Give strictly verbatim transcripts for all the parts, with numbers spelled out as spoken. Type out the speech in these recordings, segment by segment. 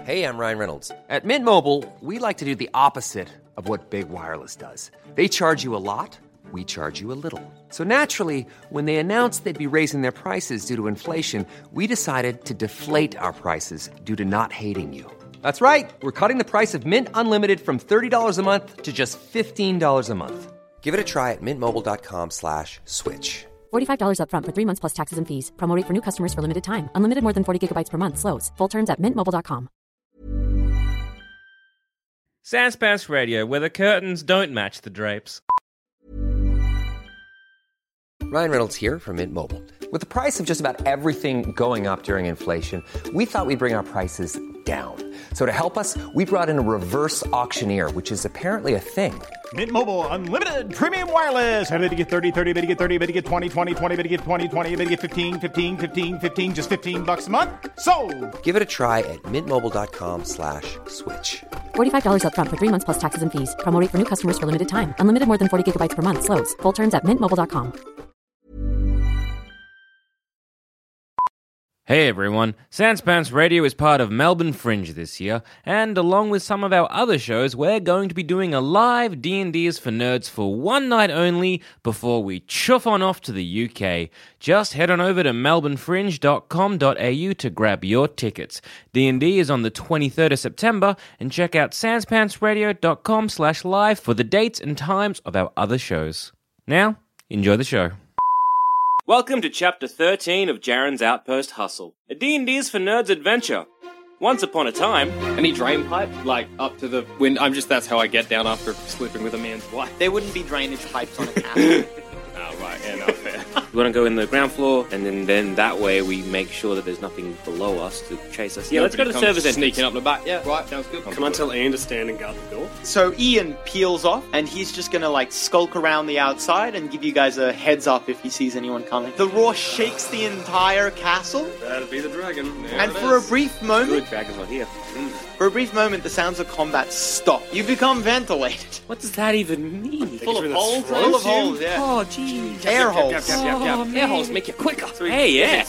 Hey, I'm Ryan Reynolds. At Mint Mobile, we like to do the opposite of what Big Wireless does. They charge you a lot, we charge you a little. So naturally, when they announced they'd be raising their prices due to inflation, we decided to deflate our prices due to not hating you. That's right. We're cutting the price of Mint Unlimited from thirty dollars a month to just fifteen dollars a month. Give it a try at mintmobile.com slash switch. forty-five dollars up front for three months plus taxes and fees. Promo rate for new customers for limited time. Unlimited more than forty gigabytes per month. Slows full terms at mint mobile dot com. Sans Pants Radio, where the curtains don't match the drapes. Ryan Reynolds here from Mint Mobile. With the price of just about everything going up during inflation, we thought we'd bring our prices down. So to help us, we brought in a reverse auctioneer, which is apparently a thing. Mint Mobile Unlimited Premium Wireless. How to get thirty, thirty, bit to get thirty, bit to get twenty, twenty, twenty, bit to get twenty, twenty, bit to get fifteen, fifteen, fifteen, fifteen, just fifteen bucks a month? Sold! Give it a try at mintmobile.com slash switch. forty-five dollars up front for three months plus taxes and fees. Promo rate for new customers for limited time. Unlimited more than forty gigabytes per month. Slows full terms at mint mobile dot com. Hey everyone, Sans Pants Radio is part of Melbourne Fringe this year, and along with some of our other shows, we're going to be doing a live D and D's for Nerds for one night only before we chuff on off to the U K. Just head on over to melbourne fringe dot com dot a u to grab your tickets. D and D is on the twenty-third of September, and check out sans pants radio dot com slash live for the dates and times of our other shows. Now, enjoy the show. Welcome to Chapter thirteen of Jaren's Outpost Hustle, a D and D's for Nerds adventure. Once upon a time... Any drain pipe, like, up to the wind? I'm just, that's how I get down after sleeping with a man's wife. There wouldn't be drainage pipes on a castle. Oh, right, yeah, no, fair. We want to go in the ground floor, and then, then that way we make sure that there's nothing below us to chase us. Yeah, let's go to the service entrance. Sneaking up the back. Yeah, right, sounds good. Can I tell Ian to stand and guard the door? So Ian peels off, and he's just gonna, like, skulk around the outside and give you guys a heads up if he sees anyone coming. The roar shakes the entire castle. That'd be the dragon. There and for is. a brief moment... Good, dragon's not here. Mm. For a brief moment, the sounds of combat stop. You become ventilated. What does that even mean? Full of holes? Full of holes, yeah. Oh, jeez. Air holes. Yep, yep, yep, yep. Oh, Air holes make you quicker. Hey, yeah.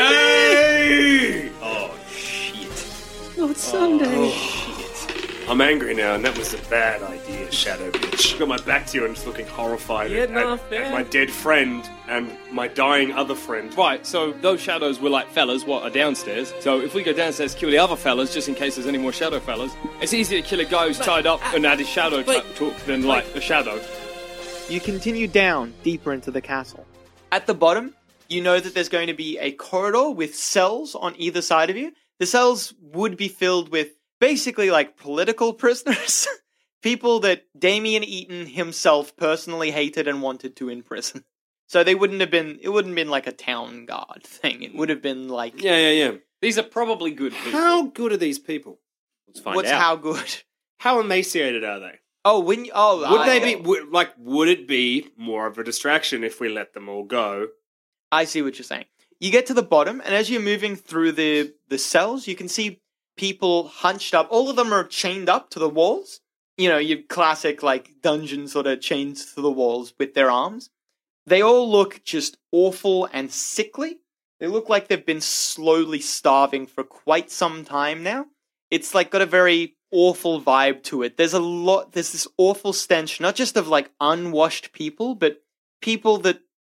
Sunday! Oh, shit. Oh, it's Sunday. Oh, shit. I'm angry now, and that was a bad idea, Shadow Bitch. Got my back to you and just looking horrified Yeah, at, no, at, fair. at my dead friend and my dying other friend. Right, so those shadows were like fellas, what, are downstairs. So if we go downstairs, kill the other fellas, just in case there's any more shadow fellas, it's easier to kill a guy who's tied up and add his shadow but- talk than, like, a shadow. You continue down, deeper into the castle. At the bottom, you know that there's going to be a corridor with cells on either side of you. The cells would be filled with basically like political prisoners. People that Damien Eaton himself personally hated and wanted to imprison. So they wouldn't have been, it wouldn't have been like a town guard thing. It would have been like... Yeah, yeah, yeah. These are probably good people. How good are these people? Let's find What's out. how good? How emaciated are they? Oh, when you, oh, Would I, they be, would, like, would it be more of a distraction if we let them all go? I see what you're saying. You get to the bottom, and as you're moving through the, the cells, you can see people hunched up. All of them are chained up to the walls. You know, your classic, like, dungeon sort of chained to the walls with their arms. They all look just awful and sickly. They look like they've been slowly starving for quite some time now. It's, like, got a very awful vibe to it. There's a lot, there's this awful stench, not just of, like, unwashed people, but people that,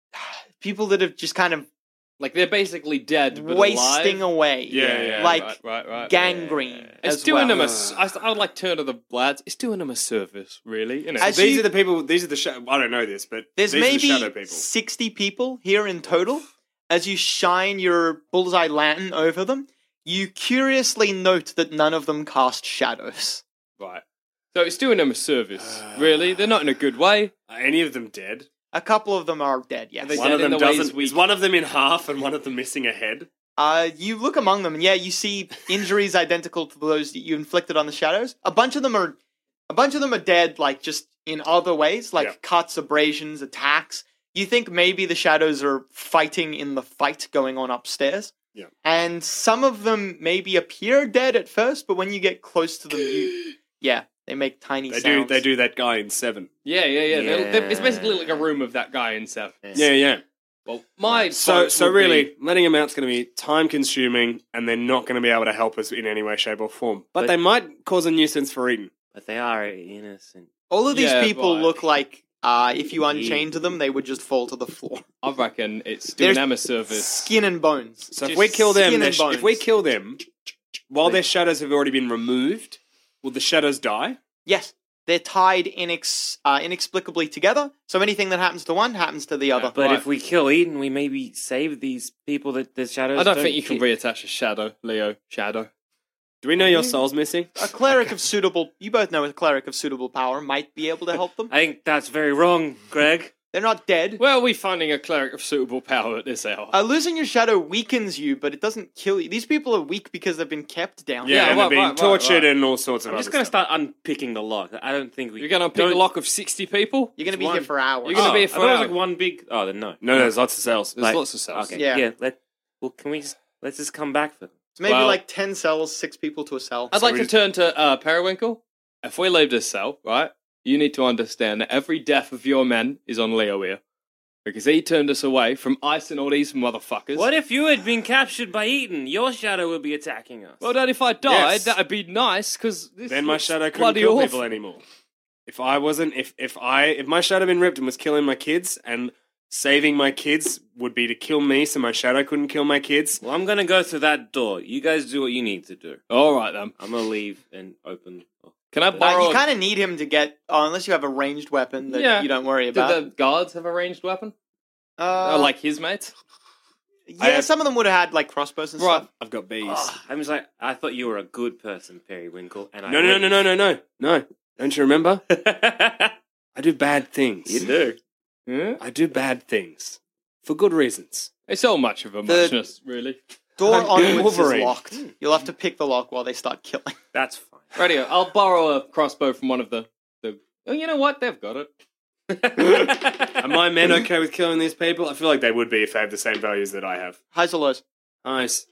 people that have just kind of Like, they're basically dead, but wasting alive. away. Yeah, yeah, like right, right, right. gangrene. It's as doing well. them a. s- I, I would like turn to the lads. It's doing them a service, really. You know, As These you- are the people, these are the shadow, I don't know this, but There's these are the shadow maybe people. sixty people here in total. As you shine your bullseye lantern over them, you curiously note that none of them cast shadows. right. So it's doing them a service, really. They're not in a good way. Are any of them dead? A couple of them are dead, yes. Are they One dead of them in the ways doesn't. we- Is one of them in half and one of them missing a head? Uh, you look among them, and yeah, you see injuries identical to those that you inflicted on the shadows. A bunch of them are, a bunch of them are dead, like just in other ways, like Yeah. cuts, abrasions, attacks. You think maybe the shadows are fighting in the fight going on upstairs. Yeah. And some of them maybe appear dead at first, but when you get close to them, you, yeah, they make tiny They sounds. do. They do that guy in Seven. Yeah, yeah, yeah. They're, they're, it's Yeah. basically like a room of that guy in Seven. Yeah, yeah. Well, my So, vote so would really, be- letting them out's going to be time-consuming, and they're not going to be able to help us in any way, shape, or form. But, But- they might cause a nuisance for Eden. But they are innocent. All of these Yeah, people right. look like uh, if you unchained them, they would just fall to the floor. I reckon it's doing There's them a service. Skin and bones. So if Just we kill them, skin their and sh- bones. if we kill them, while their shadows have already been removed, will the shadows die? Yes, they're tied inex- uh, inexplicably together. So anything that happens to one happens to the other. But Right. if we kill Eden, we maybe save these people that the shadows. I don't think you can kill. reattach a shadow, Leo. Shadow. Do we know your soul's missing? A cleric of suitable, you both know a cleric of suitable power might be able to help them. I think that's very wrong, Greg. They're not dead. Where are we finding a cleric of suitable power at this hour? Uh, losing your shadow weakens you, but it doesn't kill you. These people are weak because they've been kept down. Yeah, Yeah, and right, they're being right, right, tortured right. and all sorts of I'm other just going to stuff. start unpicking the lock. I don't think we. You're going to pick a don't- lock of sixty people? You're going to be One. here for hours. You're gonna Oh, be I a thought it was foul. like one big. Oh, then no. No, no, there's lots of cells. There's Like- lots of cells. Okay. Yeah. Yeah. Let. Well, can we? Just, let's just come back for. It's maybe Well- like ten cells, six people to a cell. I'd So like we to just- turn to uh, Periwinkle. If we leave this cell, right, you need to understand that every death of your men is on Leo here. Because he turned us away from icing all these motherfuckers. What if you had been captured by Eden? Your shadow would be attacking us. Well, then if I died, Yes. that'd be nice, because Then my shadow couldn't bloody kill awful. people anymore. If I wasn't, if if I if my shadow had been ripped and was killing my kids, and saving my kids would be to kill me, so my shadow couldn't kill my kids. Well, I'm gonna go through that door. You guys do what you need to do. All right, then. I'm gonna leave and open. Can I Uh, borrow... you kind of need him to get, uh, unless you have a ranged weapon that Yeah. you don't worry Did about. the guards have a ranged weapon? uh, Oh, like his mates? yeah, I have- some of them would have had like crossbows and Right. stuff. I've got bees. I was like, I thought you were a good person, Periwinkle, and I no, no, no, no, no, no, no. Don't you remember? no. I do bad things. You do. Yeah. I do bad things for good reasons. It's all much of a The- muchness, really. Door I'm onwards is Wolverine. locked. You'll have to pick the lock while they start killing. That's fine. Radio, I'll borrow a crossbow from one of the... the... Oh, you know what? They've got it. Are my men okay with killing these people? I feel like they would be if they have the same values that I have. Highs or lows? Nice.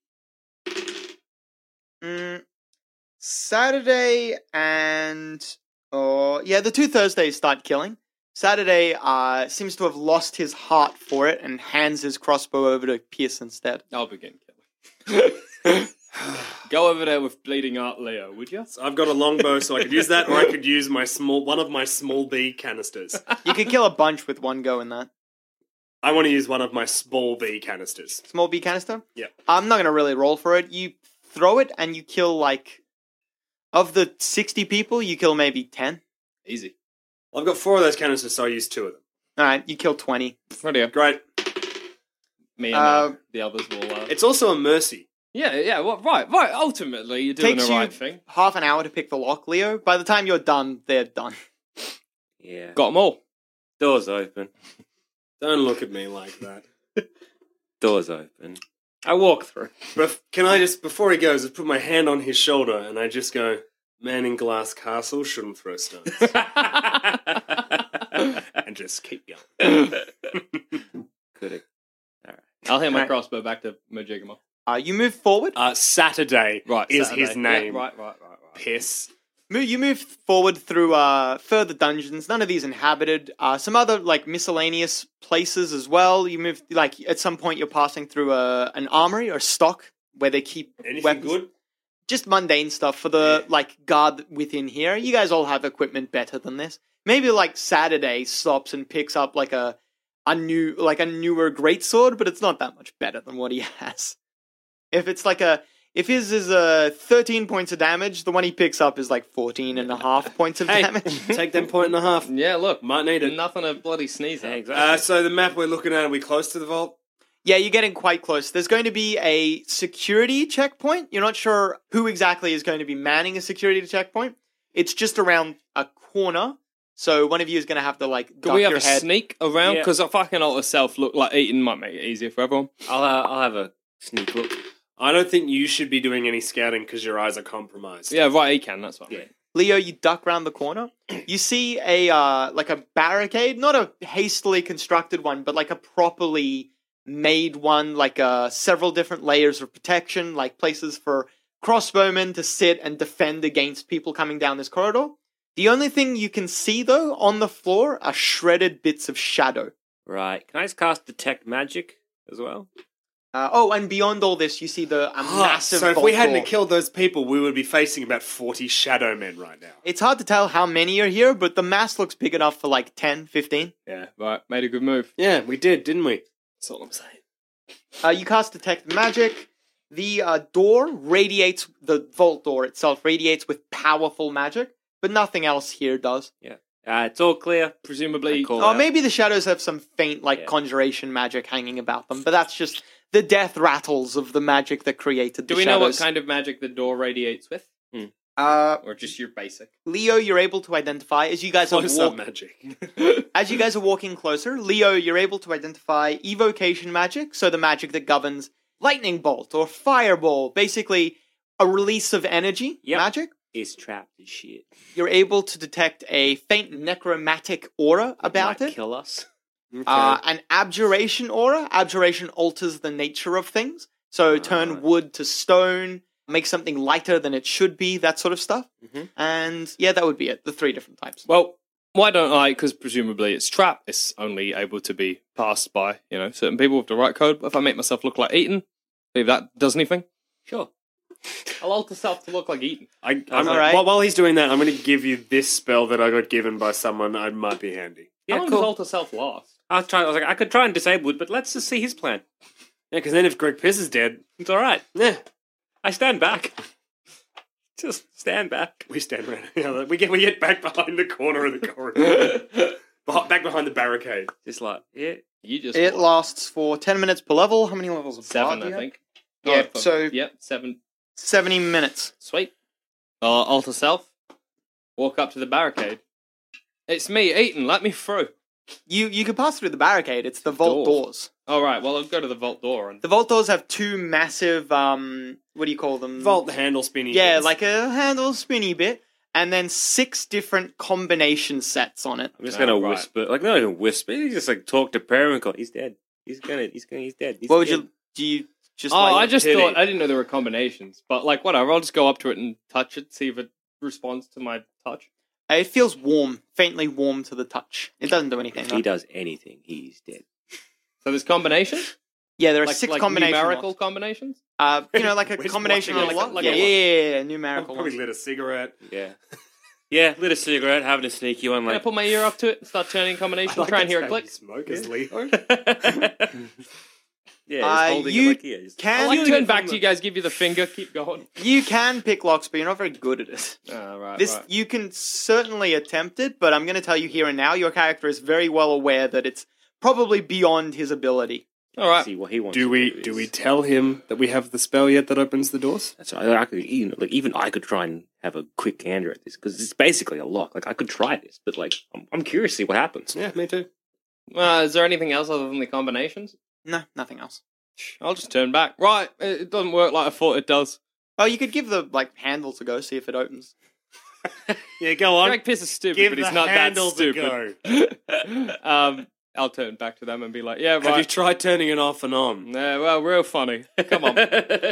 Mm, Saturday and oh yeah, the two Thursdays start killing. Saturday uh, seems to have lost his heart for it and hands his crossbow over to Pierce instead. I'll begin killing. Go over there with bleeding art Leo, would you? So I've got a longbow, so I could use that, or I could use my small one of my small bee canisters. You could kill a bunch with one go in that. I want to use one of my small bee canisters. Small B canister? Yeah. I'm not going to really roll for it. You throw it and you kill like... Of the sixty people, you kill maybe ten. Easy. Well, I've got four of those canisters, so I use two of them. Alright, you kill twenty. Radio. Great. Me and Uh, uh, the others will... Uh... It's also a mercy. Yeah, yeah, well, right, right. Ultimately, you're doing Takes the you right thing. half an hour to pick the lock, Leo. By the time you're done, they're done. Yeah. Got them all. Doors open. Don't look at me like that. Doors open. I walk through. But can I just, before he goes, just put my hand on his shoulder and I just go, man in glass castle shouldn't throw stones. And just keep going. Good. All right. I'll hand my Right. crossbow back to Mojigama. Uh, you move forward. Uh, Saturday Right, is Saturday. his name. Yeah, right, right, right, right. Piss. Mo- You move forward through uh, further dungeons. None of these inhabited. Uh, some other like miscellaneous places as well. You move like at some point you're passing through a an armory or stock where they keep Anything weapons. good? Just mundane stuff for the like guard within here. You guys all have equipment better than this. Maybe like Saturday stops and picks up like a a new like a newer greatsword, but it's not that much better than what he has. If it's like a if his is uh, thirteen points of damage, the one he picks up is like fourteen and a half points of Hey, damage. take them point and a half. Yeah, look. Might need it. Nothing to bloody sneeze Yeah, at. exactly. Uh, so the map we're looking at, are we close to the vault? Yeah, you're getting quite close. There's going to be a security checkpoint. You're not sure who exactly is going to be manning a security checkpoint. It's just around a corner, so one of you is going to have to like Do duck we have your a head. sneak around? Yeah. Because if I can alter self look like eating might make it easier for everyone. I'll uh, I'll have a sneak look. I don't think you should be doing any scouting because your eyes are compromised. Yeah, right, he can, that's what I Yeah. mean. Leo, you duck round the corner. You see a uh, like a barricade, not a hastily constructed one, but like a properly made one, like uh, several different layers of protection, like places for crossbowmen to sit and defend against people coming down this corridor. The only thing you can see though on the floor are shredded bits of shadow. Right. Can I just cast Detect Magic as well? Uh, oh, and beyond all this, you see the a massive. So if vault we hadn't door. have killed those people, we would be facing about forty Shadow Men right now. It's hard to tell how many are here, but the mass looks big enough for like ten, fifteen. Yeah. Right, made a good move. Yeah, we did, didn't we? That's all I'm saying. Uh, you cast Detect Magic. The uh, door radiates, the vault door itself radiates with powerful magic, but nothing else here does. Yeah. Uh, it's all clear. Presumably, I call Oh, out. maybe the shadows have some faint, like, Yeah. conjuration magic hanging about them, but that's just the death rattles of the magic that created the do we know shadows. what kind of magic the door radiates with? Uh, Or just your basic? Leo, you're able to identify as you guys are Close up walk- magic. as you guys are walking closer. Leo, you're able to identify evocation magic, so the magic that governs lightning bolt or fireball, basically a release of energy Yep. magic. It's trapped as shit. You're able to detect a faint necromantic aura about Might it. kill us. Uh, an abjuration aura. Abjuration alters the nature of things. So turn wood to stone, make something lighter than it should be, that sort of stuff. Mhm. And yeah, that would be it. The three different types. Well, why don't I? Because presumably it's trap. It's only able to be passed by, you know, certain people with the right code. But if I make myself look like Eaton, if that does anything, Sure. I'll alter self to look like Eaton. I, I'm, All right. while, while he's doing that, I'm going to give you this spell that I got given by someone that might be handy. Yeah, How long cool. does alter self last? I was trying. I was like, I could try and disable it, but let's just see his plan. Yeah, because then if Greg Piss is dead, It's all right. yeah, I stand back. Just stand back. we stand around. Yeah, we get we get back behind the corner of the corridor, Beh- back behind the barricade. Just like, yeah. You just It what, lasts for ten minutes per level. How many levels of seven, bard do I you have? think. Yeah, Oh, so- yep, seven. seventy minutes. Sweet. Uh, alter self. Walk up to the barricade. It's me, Eaton. Let me through. You you can pass through the barricade. It's the vault Doors. doors. All right. Well, I'll go to the vault door and The vault doors have two massive, um, what do you call them? Vault handle spinny. Yeah, bits. like a handle spinny bit, and then six different combination sets on it. I'm just Oh, gonna right. whisper, like not even whisper. You just like talk to Periwinkle. He's dead. He's gonna. He's gonna. He's dead. He's What would dead. you do? You just Oh, like I just pity. thought I didn't know there were combinations, but like whatever. I'll just go up to it and touch it, see if it responds to my touch. it feels warm, faintly warm to the touch. It doesn't do anything. If though. he does anything, he's dead. So there's combinations. Yeah, there are Like, six like combination numerical locks. combinations. Uh, you know, like a We're just combination watching of it a like a- lock. like yeah, a yeah, lock. yeah, yeah, numerical. Probably ones. lit a cigarette. Yeah. Yeah. Lit a cigarette, having a sneaky one. Can I Like. put my ear up to it and start turning combinations? I like Try and that's hear how a click. you Smoke as Leo. Yeah. Just Uh, holding you it like here. Just- can- I like you turn can back from to the- you guys, give you the finger, keep going. You can pick locks, but you're not very good at it. Oh, right, This right. you can certainly attempt it, but I'm going to tell you here and now, your character is very well aware that it's probably beyond his ability. All right. See what he wants. Do to we do, do is- we tell him that we have the spell yet that opens the doors? So I, I could even like even I could try and have a quick gander at this because it's basically a lock. Like I could try this, but like I'm, I'm curious to see what happens. Yeah, me too. Uh, is there anything else other than the combinations? No, nothing else. I'll just turn back. Right. It it doesn't work like I thought it does. Oh, you could give the like handle to go, see if it opens. Yeah, go on. Greg Piss is stupid, Give but he's the not that handle to stupid. um, I'll turn back to them and be like, "Yeah, Have you right. try turning it off and on? Yeah, well, real funny. Come on,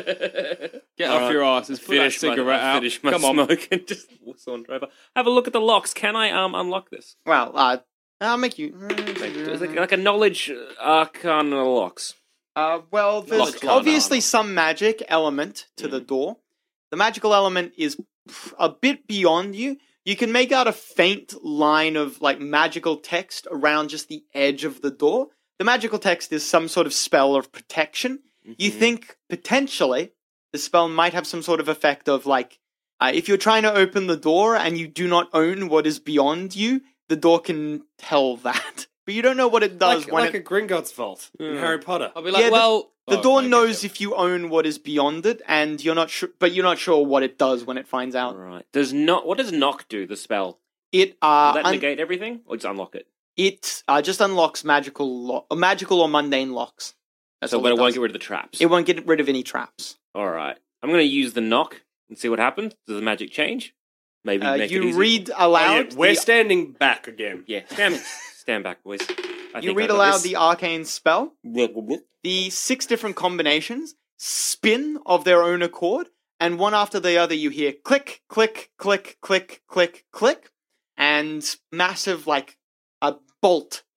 get All off right. your asses. Put that Finish my, cigarette I'll out. finish my Come on." smoke and just saunter over. Have a look at the locks. Can I um unlock this? Well, uh, I'll make you. Like, it's like, like a knowledge uh, arcana locks. Uh, well, there's Lock, lock, obviously no, no. some magic element to the door. The magical element is pff, a bit beyond you. You can make out a faint line of like magical text around just the edge of the door. The magical text is some sort of spell of protection. You think potentially the spell might have some sort of effect of like uh, if you're trying to open the door and you do not own what is beyond you, the door can tell that. But you don't know what it does Like, when like it a Gringotts vault in Harry Potter. I'll be like, Yeah, the- "Well, The oh, door okay, knows yeah. if you own what is beyond it, and you're not sure, but you're not sure what it does when it finds out. Right. Does not what does knock do? The spell. It Will uh, that un- negate everything, or just unlock it? it uh, just unlocks magical, lo- uh, magical or mundane locks. That's so, all but it it won't does. get rid of the traps. It won't get rid of any traps. All right. I'm going to use the knock and see what happens. Does the magic change? Maybe Uh, make it you easier? read Oh, aloud. yeah, we're the, standing back again. Yeah. Stand, stand back, boys. I you think read I got aloud this. the arcane spell. Blip, blip, blip. The six different combinations spin of their own accord, and one after the other, you hear click, click, click, click, click, click, and massive like a bolt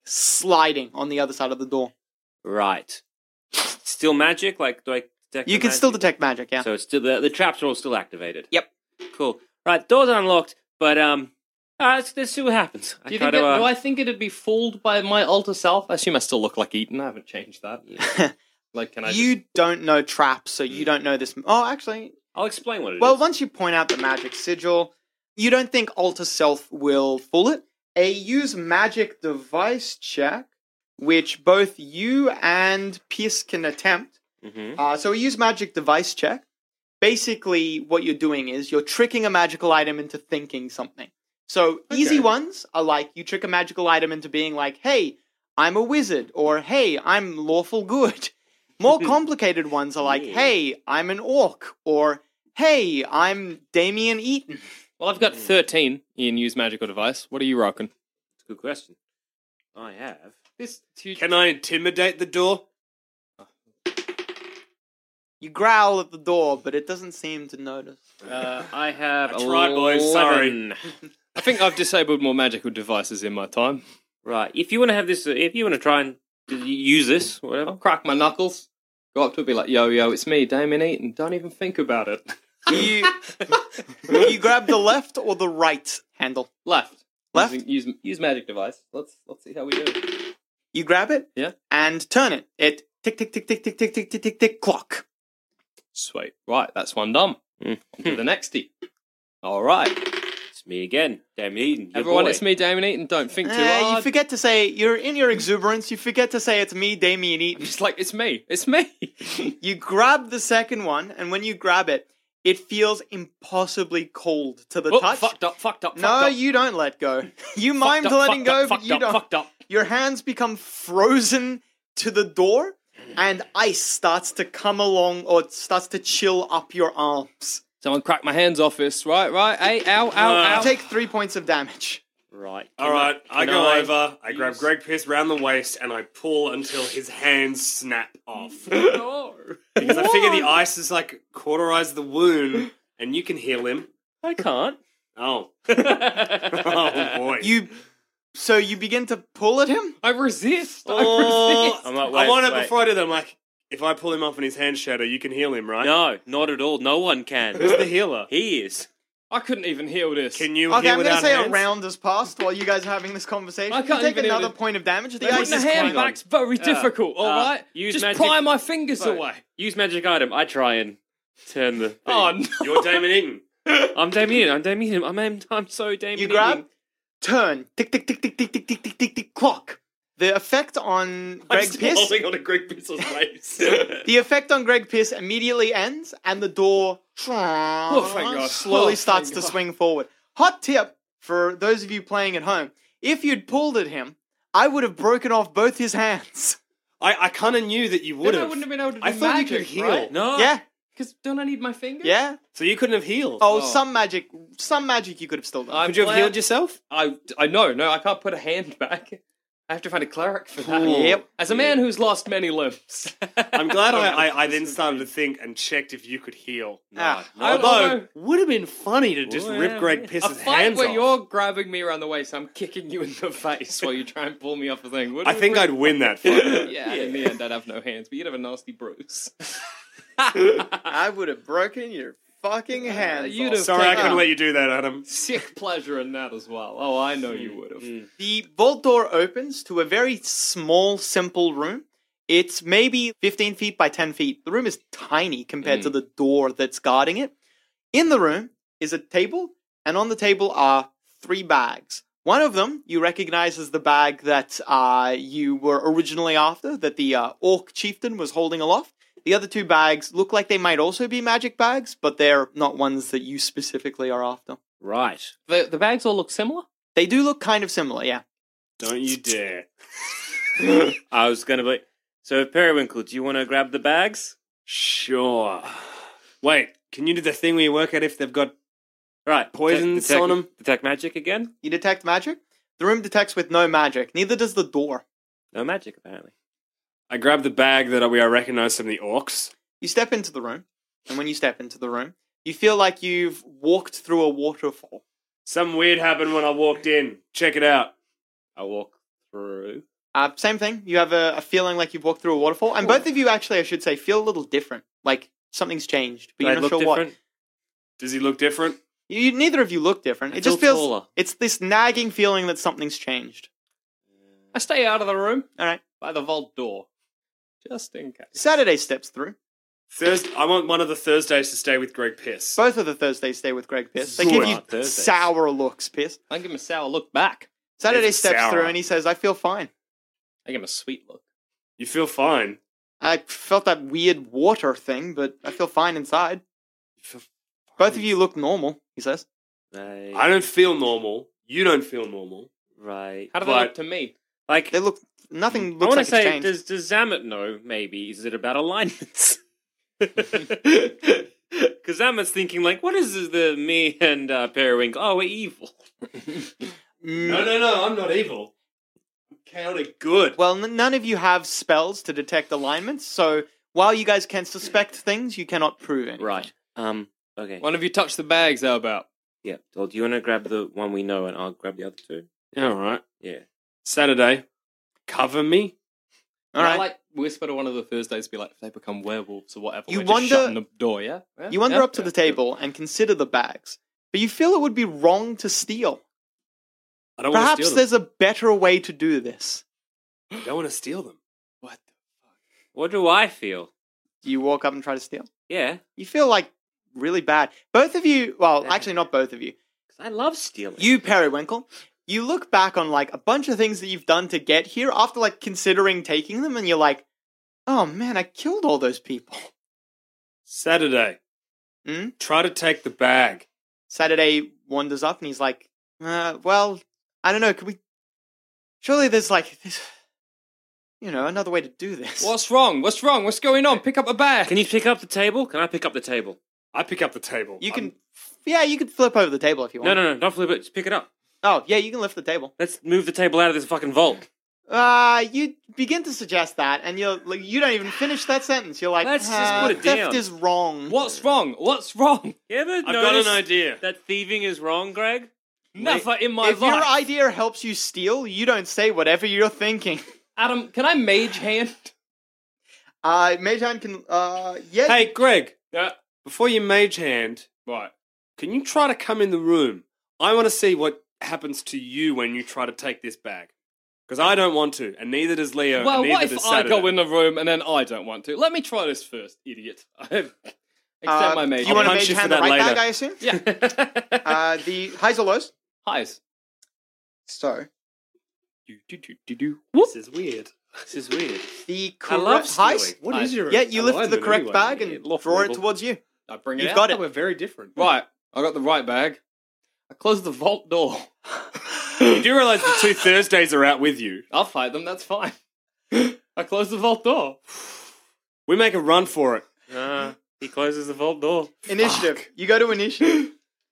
sliding on the other side of the door. Right. Still magic? Like, do I detect You the can magic? still detect magic, yeah. So it's still the, the traps are all still activated. Yep. Cool. Right, door's unlocked, but um, uh, let's, let's see what happens. Do you try think to, that, uh, do I think it'd be fooled by my alter self? I assume I still look like Eaton. I haven't changed that. Like, can I? you Just... don't know traps, so you don't know this. Oh, actually, I'll explain what it is. well, once you point out the magic sigil, you don't think Alter Self will fool it. A use magic device check, which both you and Pierce can attempt. Mm-hmm. Uh, so a use magic device check. Basically, what you're doing is you're tricking a magical item into thinking something. So easy ones are like you trick a magical item into being like, hey, I'm a wizard, or hey, I'm lawful good. More complicated ones are like, Yeah. hey, I'm an orc, or hey, I'm Damien Eaton. Well, I've got thirteen in use magical device. What are you rocking? It's a good question. I have. This huge... Can I intimidate the door? You growl at the door, but it doesn't seem to notice. Uh, I have I tried, boys, sorry. eleven. I think I've disabled more magical devices in my time. Right. If you want to have this, uh, if you want to try and use this, whatever. I'll crack my knuckles, go up to it, be like, "Yo, yo, it's me, Damien Eaton." Don't even think about it. You, you grab the left or the right handle? Left, Left? Using- use use magic device. Let's let's see how we do. You grab it Yeah. and turn it. It tick, tick, tick, tick, tick, tick, tick, tick, tick, tick, clock. Sweet. Right, that's one done. Mm. On to the nexty. All right, It's me again, Damien Eden. your everyone, boy. it's me, Damien Eaton. Don't think too Uh, hard. you forget to say, you're in your exuberance, you forget to say it's me, Damien Eaton. Just like it's me, it's me. You grab the second one, and when you grab it, it feels impossibly cold to the Oh, touch. fucked up, fucked up, no, fucked up. you don't let go. You Fucked mimed up, letting fucked go, up, but fucked you up, don't. Fucked up. Your hands become frozen to the door, and ice starts to come along, or it starts to chill up your arms. Someone crack my hands off this. Right, right. Hey, ow, ow, Uh, ow. You take three points of damage. Right. All right, I, can go I over, I grab use- Greg Pierce round the waist, and I pull until his hands snap off. No. Because I figure the ice is like cauterize the wound, and you can heal him. I can't. Oh. Oh, boy. You, so you begin to pull at him. I resist. I Oh, resist. I'm like, I wait, want it wait. before I do that. I'm like, if I pull him off and his hands shatter, you can heal him, right? No, not at all. No one can. Who's the healer? He is. I couldn't even heal this. Can you Okay, heal I'm going to without say hands? a round has passed while you guys are having this conversation. I You can't take even another even- point of damage. The Putting ice the is hand fine. back's very difficult, Uh, alright? use Just magic- pry my fingers Right. away. Use magic item. I try and turn the. Thing. Oh, no. You're Damon Eaton. I'm Damien. I'm Damien. I'm, I'm, I'm so Damien. You grab, Eden. turn, tick, tick, tick, tick, tick, tick, tick, tick, tick, tick, clock. The effect on I'm Greg still Pierce, holding on to Greg Pierce's face. the effect on Greg Pierce immediately ends, and the door Oh, thank God. slowly Oh, starts thank to God. swing forward. Hot tip for those of you playing at home: if you'd pulled at him, I would have broken off both his hands. I, I kind of knew that you would Then I have. wouldn't have been able to do I thought magic, you could heal. right? No. Yeah, Because don't I need my fingers? yeah. So you couldn't have healed. Oh, Oh. some magic, some magic you could have still done. I'm Could you have glad- healed yourself? I, I know, no, I can't put a hand back. I have to find a cleric for that. Yep. As a man who's lost many limbs. I'm glad I, I, I then started to think and checked if you could heal. Ah, I- Although, although- would have been funny to just Well, rip yeah, Greg yeah. A Pierce's fight hands where off. you're grabbing me around the waist, I'm kicking you in the face while you try and pull me off the thing. Wouldn't I it think be- I'd win that fight. Yeah, in the end, I'd have no hands, but you'd have a nasty bruise. I would have broken your fucking hands. you'd off. have Sorry, I taken- couldn't let you do that, Adam. Sick pleasure in that as well. Oh, I know you would have. The vault door opens to a very small, simple room. It's maybe fifteen feet by ten feet. The room is tiny compared to the door that's guarding it. In the room is a table, and on the table are three bags. One of them you recognize as the bag that uh, you were originally after, that the uh, orc chieftain was holding aloft. The other two bags look like they might also be magic bags, but they're not ones that you specifically are after. Right. The, the bags all look similar? They do look kind of similar, yeah. Don't you dare. I was gonna be. So Periwinkle, do you want to grab the bags? Sure. Wait, can you do the thing where you work out if they've got Right. Poisons detect, on 'em? Detect magic again? You detect magic? The room detects with no magic. Neither does the door. No magic apparently. I grab the bag that we I recognize from the orcs. You step into the room, and when you step into the room, you feel like you've walked through a waterfall. Something weird happened when I walked in. Check it out. I walk through. Uh, same thing. You have a, a feeling like you've walked through a waterfall, and both of you actually, I should say, feel a little different. Like something's changed, but Do I you're not look sure different? Does he look different? what. You, neither of you look different. I It just feel feels. taller. It's this nagging feeling that something's changed. I stay out of the room All right. by the vault door, just in case. Saturday steps through. Thursday, I want one of the Thursdays to stay with Greg Piss. Both of the Thursdays stay with Greg Piss. They give you Right, Thursdays. sour looks, Piss. I give him a sour look back. Saturday It's steps sour. through and he says, I feel fine. I give him a sweet look. You feel fine. I felt that weird water thing, but I feel fine inside. You feel Both of you look normal, he says. Right. I don't feel normal. You don't feel normal. Right. How do they But- look to me? Like, They look, nothing I looks want to like say, it's changed. does, does Zamet know, maybe? Is it about alignments? Because Zamet's thinking, like, what is this, the me and uh, Periwinkle? Oh, we're evil. No, no, no. I'm not evil. I'm chaotic good. Well, n- none of you have spells to detect alignments, so while you guys can suspect things, you cannot prove anything. Right. Um, okay. One of you touch the bags, how about? Yeah. Well, do you want to grab the one we know and I'll grab the other two? Yeah, all right. Yeah. Saturday, cover me. All Can I, right. like, whisper to one of the Thursdays, be like, if they become werewolves or whatever, You we're wonder- just shutting the door, yeah? Yeah? You wander Yeah? up to Yeah. the table and consider the bags, but you feel it would be wrong to steal. I don't want to Perhaps steal them. there's a better way to do this. I don't want to steal them. What the fuck? What do I feel? You walk up and try to steal. Yeah. You feel like really bad. Both of you, well, Yeah. actually not both of you. Because I love stealing. You, Periwinkle, you look back on like a bunch of things that you've done to get here after like considering taking them, and you're like, oh man, I killed all those people. Saturday, Hmm? try to take the bag. Saturday wanders up and he's like, uh, well, I don't know, could we... Surely there's like, this, you know, another way to do this. What's wrong? What's wrong? What's going on? Pick up a bag. Can you pick up the table? Can I pick up the table? I pick up the table. You can, I'm- yeah, you can flip over the table if you No, want. no, no. Don't flip it. Just pick it up. Oh, yeah, you can lift the table. Let's move the table out of this fucking vault. Uh, you begin to suggest that, and you're like, you don't even finish that sentence. You're like, Let's just uh, put it theft down. is wrong. What's wrong? What's wrong? You ever I've got notice an idea. that thieving is wrong, Greg? Never in my If life. your idea helps you steal, you don't say whatever you're thinking. Adam, can I mage hand? Uh, Mage Hand can, uh, yeah. Hey, Greg, Yeah. before you mage hand, Right. can you try to come in the room? I want to see what happens to you when you try to take this bag. Because I don't want to, and neither does Leo, Well, and neither what if does I Saturday. go in the room and then I don't want to? Let me try this first, idiot. Extend Uh, my mage. Do you want to punch Mage you for Hand the that right later. bag, I assume? Yeah. Uh, the highs or lows? Highs. So, Do, do, do, do, do. This is weird. This is weird. the I love correct highs? stealing. What I- is your Yeah, you lift the alignment correct anyway? bag and Yeah, loft draw it level. towards you. I bring it You've out. got it. Oh, we're very different. Right. I got the right bag. I close the vault door. You do realise the two Thursdays are out with you. I'll fight them, that's fine. I close the vault door. We make a run for it. Uh, he closes the vault door. Initiative. You go to initiative.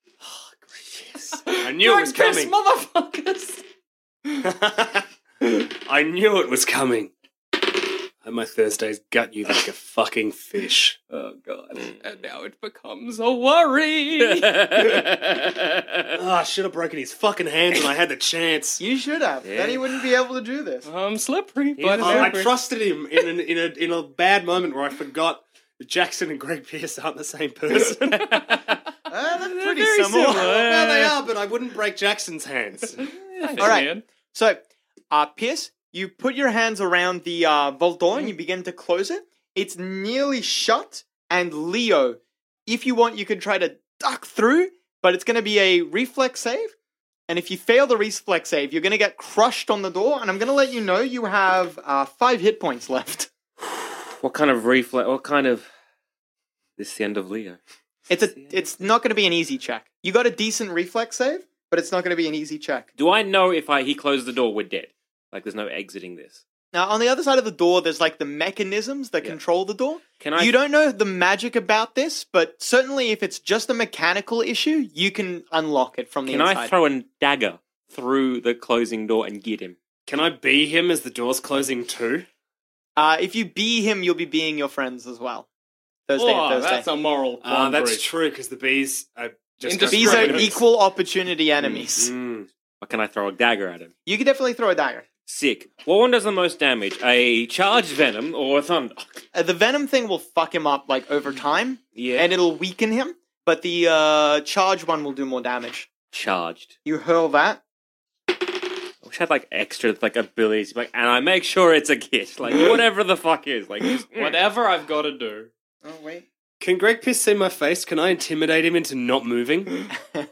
I knew it was Drink piss, coming. motherfuckers! I knew it was coming. And my Thursdays gut you like a fucking fish. Oh, God. And now it becomes a worry. Oh, I should have broken his fucking hands when I had the chance. You should have. Yeah. Then he wouldn't be able to do this. I'm slippery, He's but a Oh, I slippery. trusted him in, an, in, a, in a bad moment where I forgot that Jackson and Greg Pierce aren't the same person. Uh, that's pretty very similar. similar. Well, they are, but I wouldn't break Jackson's hands. Thanks, All right. man. So, uh, Pierce, you put your hands around the uh, vault door and you begin to close it. It's nearly shut. And Leo, if you want, you can try to duck through, but it's going to be a reflex save. And if you fail the reflex save, you're going to get crushed on the door. And I'm going to let you know you have uh, five hit points left. What kind of reflex? What kind of? This is the end of Leo. It's a. It's not going to be an easy check. You got a decent reflex save, but it's not going to be an easy check. Do I know if I he closes the door, we're dead? Like, there's no exiting this. Now, on the other side of the door, there's like the mechanisms that Yeah. control the door. Can I? You don't know the magic about this, but certainly if it's just a mechanical issue, you can unlock it from the Can inside. I throw a dagger through the closing door and get him? Can I be him as the door's closing too? Uh, if you be him, you'll be being your friends as well. Thursday Oh, to Thursday. that's a moral Ah, quandary. that's true, because the bees are just... Indiscriminate. These are Indiscriminate. equal opportunity enemies. Mm. Or can I throw a dagger at him? You can definitely throw a dagger. Sick. What one does the most damage? A charged venom or a thunder? Uh, the venom thing will fuck him up like over time, Yeah. and it'll weaken him. But the uh, charge one will do more damage. Charged. You hurl that. I wish I had like extra like abilities, like, and I make sure it's a hit, like whatever the fuck is, like just, Whatever I've got to do. Oh wait. Can Greg Piss see my face? Can I intimidate him into not moving?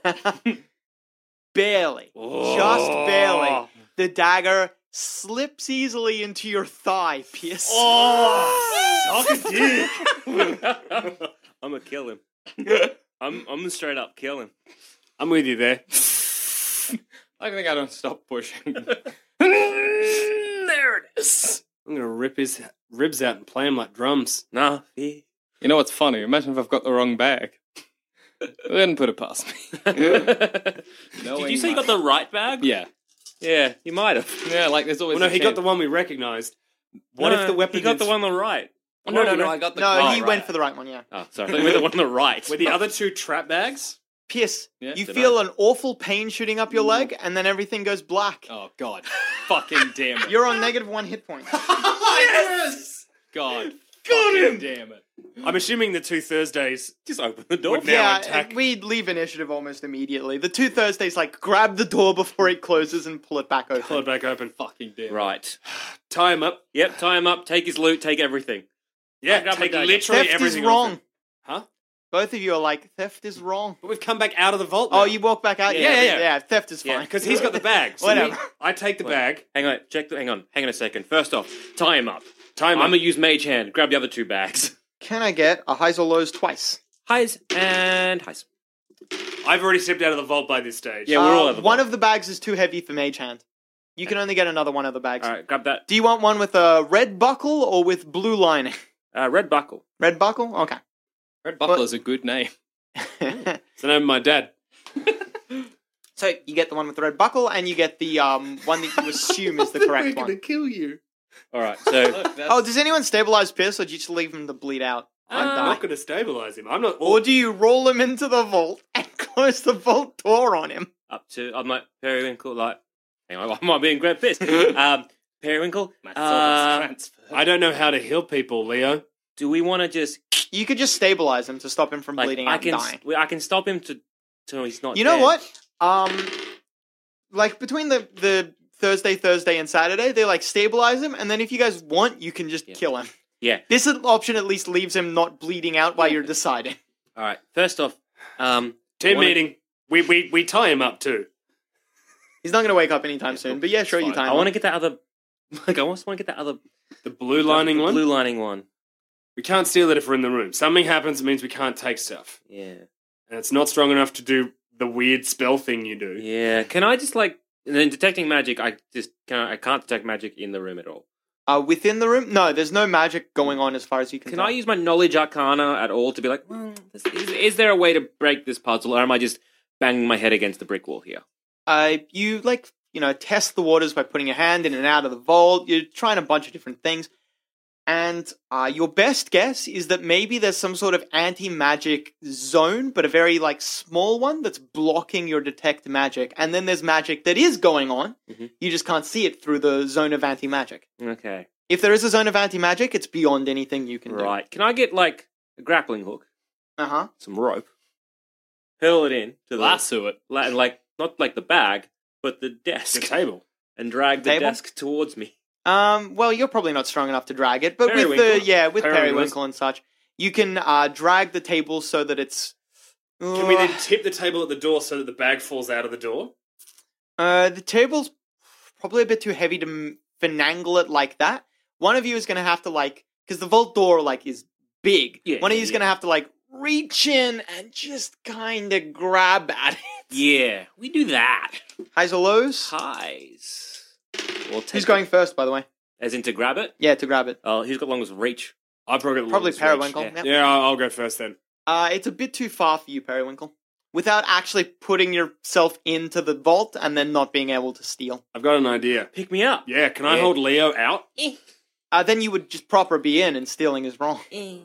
Barely. Oh. Just barely. The dagger slips easily into your thigh, Pierce. Oh, suck a dick. I'm gonna kill him. I'm I'm gonna straight up kill him. I'm with you there. I think I don't stop pushing. There it is. I'm gonna rip his ribs out and play him like drums. Nah, yeah. You know what's funny? Imagine if I've got the wrong bag. Then put it past me. Did you say you got the right bag? Yeah. Yeah, you might have. Yeah, like there's always Well, no, a he got chance. the one we recognised. What No, if the weapon? He got is- the one on the right. Oh, no, no, no, I got the No, oh, he right. went for the right one, yeah. Oh, sorry. I thought the one on the right. Were the other two trap bags? Pierce, Yeah, you did feel an awful pain shooting up your leg, and then everything goes black. Oh, God. Fucking damn it. You're on negative one hit point. Yes! God. Fucking damn it. I'm assuming the two Thursdays. Just open the door. Would now Yeah, attack. we leave initiative almost immediately. The two Thursdays, like, grab the door before it closes and pull it back open. Pull it back open. Fucking damn it. Right. Tie him up. Yep, tie him up, take his loot, take everything. Yeah, grab my take dagger. literally Theft is everything. wrong. off him. Huh? Both of you are like, theft is wrong. But we've come back out of the vault. Oh, now. you walk back out? Yeah, yeah, yeah. yeah. theft is Yeah, fine. Because he's got the bag. So Whatever. we- I take the Wait. bag. Hang on, check the, hang on, hang on a second. First off, tie him up. Tie him I'm up. gonna use Mage Hand, grab the other two bags. Can I get a highs or lows twice? Highs and highs. I've already stepped out of the vault by this stage. Yeah, we're all Uh, over the One vault. of the bags is too heavy for mage hand. You can only get another one of the bags. Alright, grab that. Do you want one with a red buckle or with blue lining? Uh, red buckle. Red buckle? Okay. Red Buckler's a good name. It's the name of my dad. So you get the one with the red buckle, and you get the um one that you assume is the correct one. kill you. Alright, so Look, that's- Oh, does anyone stabilize Pierce, or do you just leave him to bleed out? I'm Uh, not going to stabilize him. I'm not. Or do you roll him into the vault and close the vault door on him? up to, I'm like, Periwinkle, like, hang on, I might be in great piss. um, Periwinkle, My soul's uh, transferred. I don't know how to heal people, Leo. do we want to just, You could just stabilize him to stop him from like, bleeding I out can, and dying. s- I can stop him to, till he's not You know dead. what? Um, like between the the Thursday, Thursday, and Saturday, they like stabilize him, and then if you guys want, you can just Yeah. kill him. Yeah. This option at least leaves him not bleeding out while you're deciding. Alright, first off, um, Team wanna- meeting. We, we we tie him up too. He's not going to wake up anytime soon, but yeah, sure, you fine. time I him. want to get that other, like, I just want to get that other The blue lining the one. blue lining one. We can't steal it if we're in the room. Something happens, it means we can't take stuff, Yeah. and it's not strong enough to do the weird spell thing you do. Yeah. Can I just like and then detecting magic? I just can I can't detect magic in the room at all. Uh, within the room? No, there's no magic going on as far as you can Can tell. I use my knowledge arcana at all to be like, well, this, is, is there a way to break this puzzle, or am I just banging my head against the brick wall here? Uh, you, like, you know, test the waters by putting your hand in and out of the vault. You're trying a bunch of different things. And uh, your best guess is that maybe there's some sort of anti-magic zone, but a very, like, small one that's blocking your detect magic. And then there's magic that is going on. Mhm. You just can't see it through the zone of anti-magic. Okay. If there is a zone of anti-magic, it's beyond anything you can Right. Can I get like a grappling hook, do. Uh-huh. some rope, hurl it in to the Lasso it. la- like not like the bag, but the desk, The table. and drag the Table? desk towards me. Um, well, you're probably not strong enough to drag it, but with the, Periwinkle. yeah, with Periwinkle. Periwinkle and such, you can, uh, drag the table so that it's... Can we then tip the table at the door so that the bag falls out of the door? Uh, the table's probably a bit too heavy to m- finagle it like that. One of you is going to have to, like, because the vault door, like, is big. Yeah, One of yeah, you is yeah. going to have to, like, reach in and just kind of grab at it. Yeah, we do that. Highs or lows? Highs. We'll take Who's going it. first, by the way? As in to grab it? Yeah, to grab it. Oh, who's got longest reach? I've probably got the Probably longest reach. Periwinkle. yeah. Yep. Yeah, I'll, I'll go first then. Uh, it's a bit too far for you, Periwinkle. Without actually putting yourself into the vault and then not being able to steal. I've got an idea. Pick me up. Yeah, can I Yeah. hold Leo out? Uh, then you would just proper be in, and stealing is wrong.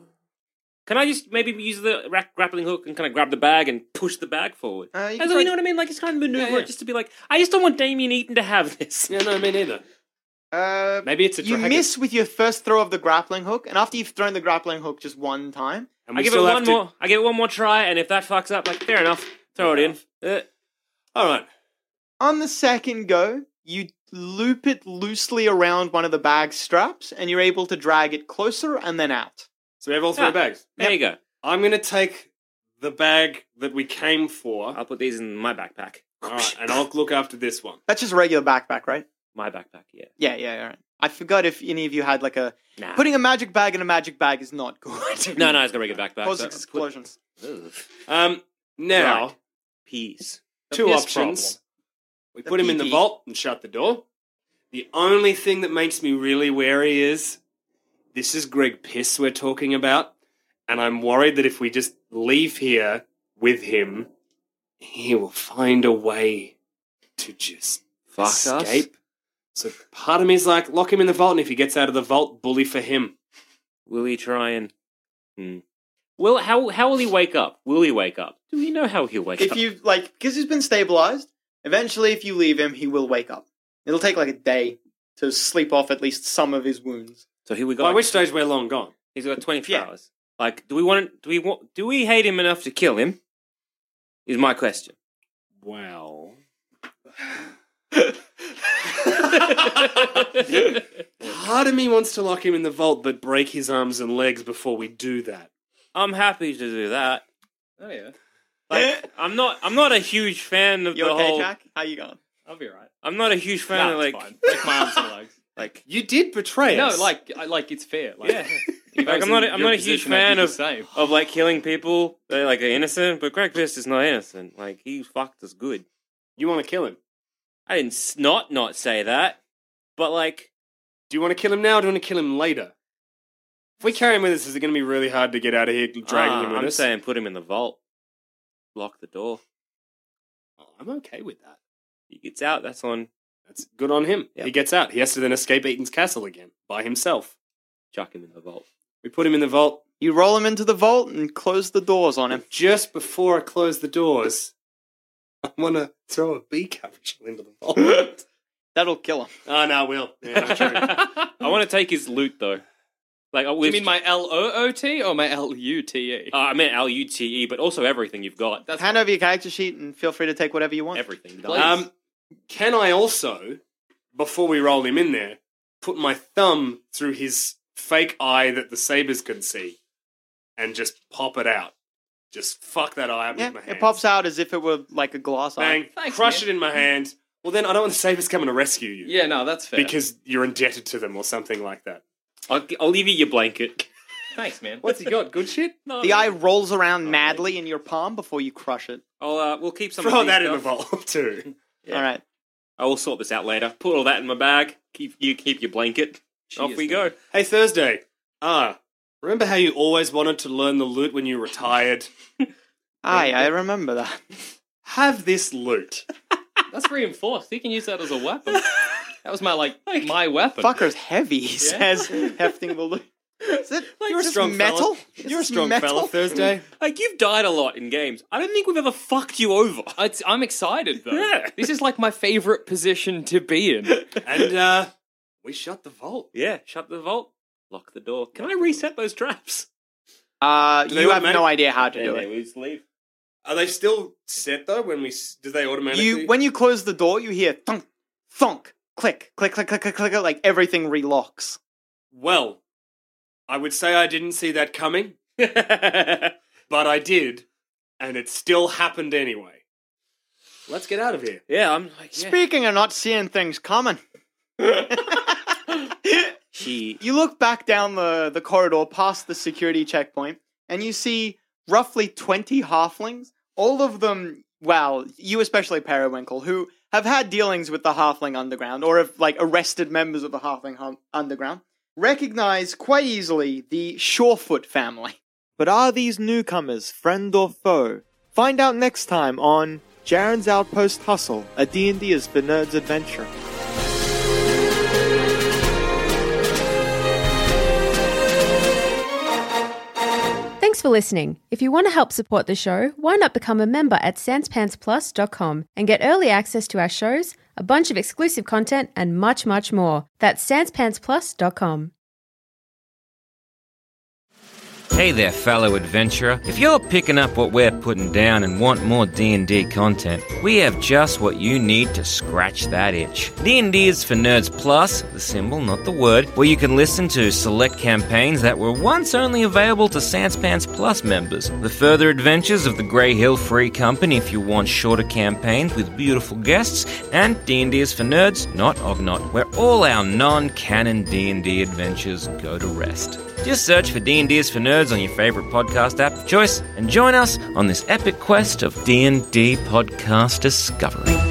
Can I just maybe use the ra- grappling hook and kind of grab the bag and push the bag forward? Uh, you As can though, try- you know what I mean? Like, just kind of maneuver Yeah, yeah. it just to be like, I just don't want Damien Eaton to have this. Yeah, no, me neither. Uh, Maybe it's a you dragon. miss with your first throw of the grappling hook, and after you've thrown the grappling hook just one time, And I we give it still have one to- more. I give it one more try, and if that fucks up, like fair enough, throw it in. Uh, All right. on the second go, you loop it loosely around one of the bag straps, and you're able to drag it closer and then out. So we have all three Ah. bags. there you go. I'm going to take the bag that we came for. I'll put these in my backpack. All right, and I'll look after this one. That's just a regular backpack, right? My backpack, yeah. Yeah, yeah, yeah. Right. I forgot if any of you had like a Nah. putting a magic bag in a magic bag is not good. No, no, it's got a regular backpack. Causes so- explosions. Ugh. Um, now, Right. Peace. two Yes, options. We The put him in the P P. vault and shut the door. The only thing that makes me really wary is this is Greg Piss we're talking about, and I'm worried that if we just leave here with him, he will find a way to just Fuck us. escape. So part of me is like, lock him in the vault, and if he gets out of the vault, bully for him. Will he try and... Hmm. Will, how, how will he wake up? Will he wake up? Do we know how he'll wake If up? you like, because he's been stabilized, eventually, if you leave him, he will wake up. It'll take like a day to sleep off at least some of his wounds. So here we go. By which stage we're long gone. He's got twenty-four Yeah. hours. Like, do we want? Do we want? Do we hate him enough to kill him? Is my question. Wow. Part of me wants to lock him in the vault, but break his arms and legs before we do that. I'm happy to do that. Oh yeah, Like, I'm not. I'm not a huge fan of You the okay, whole. Jack? How you going? I'll be alright. I'm not a huge fan No, of it's like. fine. Break my arms and legs. Like, You did betray No, us. like, I like it's fair. Like, yeah. if I Like, was I'm not. in A, I'm your not a huge position, I'd fan do the of same. of like killing people. They're like they're innocent, but Greg Pierce is not innocent. Like he fucked us good. You want to kill him? I didn't s- not not say that, but like. Do you want to kill him now or do you want to kill him later? If we carry him with us, is it going to be really hard to get out of here dragging ah, him with I'm us? saying put him in the vault. Lock the door. Oh, I'm okay with that. He gets out. That's on. That's good on him. Yep. He gets out. He has to then escape Eaton's castle again by himself. Chuck him in the vault. We put him in the vault. You roll him into the vault and close the doors on him. Just before I close the doors, I want to throw a bee capsule into the vault. That'll kill him. Oh, no, Will. Yeah, true. I want to take his loot though. Like, I You mean my L O O T or my L U T E? Uh, I meant L U T E, but also everything you've got. That's Hand over your character sheet and feel free to take whatever you want. Everything. Please. um, can I also, before we roll him in there, put my thumb through his fake eye that the sabers can see and just pop it out? Just fuck that eye up Yeah, with my hand. it pops out as if it were like a glass Bang, eye. Thanks, crush man. it in my hand. Well, then I don't want the sabers coming to rescue you. Yeah, no, that's fair. Because you're indebted to them or something like that. I'll, I'll leave you your blanket. Thanks, man. What's he got? Good shit? No, The eye rolls around madly in your palm before you crush it. I'll, uh, we'll keep some. Throw of that these in the stuff. vault too. Yeah. All right. I will sort this out later. Put all that in my bag. Keep you keep your blanket. Off Cheers, we man. go. Hey, Thursday. Ah, remember how you always wanted to learn the loot when you retired? Aye, I remember that. Have this loot. That's reinforced. You can use that as a weapon. That was my like my weapon. Fucker's heavy, he Yeah. says, hefting the loot. Is it You're a is this strong metal? fella. Is You're a this strong metal? fella, Thursday. Like you've died a lot in games. I don't think we've ever fucked you over. It's, I'm excited though. Yeah. This is like my favorite position to be in. And uh, we shut the vault. Yeah. Shut the vault. Lock the door. Can I reset those traps? Uh, Do they you have automatic- no idea how to Yeah, do they it. will just leave. Are they still set though? When we s- do they automatically? You when you close the door, you hear thunk, thunk, click, click, click, click, click, click, like everything relocks. Well, I would say I didn't see that coming, yeah. but I did, and it still happened anyway. Let's get out of here. I'm like yeah. Speaking of not seeing things coming, She. you look back down the, the corridor past the security checkpoint, and you see roughly twenty halflings, all of them, well, you especially Periwinkle, who have had dealings with the halfling underground, or have, like, arrested members of the halfling hum- underground, recognize quite easily the Surefoot family. But are these newcomers friend or foe? Find out next time on Jaren's Outpost Hustle, a D and D is for Nerds adventure. Thanks for listening. If you want to help support the show, why not become a member at sans pants plus dot com and get early access to our shows, a bunch of exclusive content, and much, much more. That's sans pants plus dot com. Hey there, fellow adventurer. If you're picking up what we're putting down and want more D and D content, we have just what you need to scratch that itch. D and D is for Nerds Plus, the symbol, not the word, where you can listen to select campaigns that were once only available to Sans Pants Plus members. The further adventures of the Grey Hill Free Company if you want shorter campaigns with beautiful guests, and D and D is for Nerds, not Ognot, where all our non-canon D and D adventures go to rest. Just search for D and D is for Nerds on your favourite podcast app of choice and join us on this epic quest of D and D podcast discovery.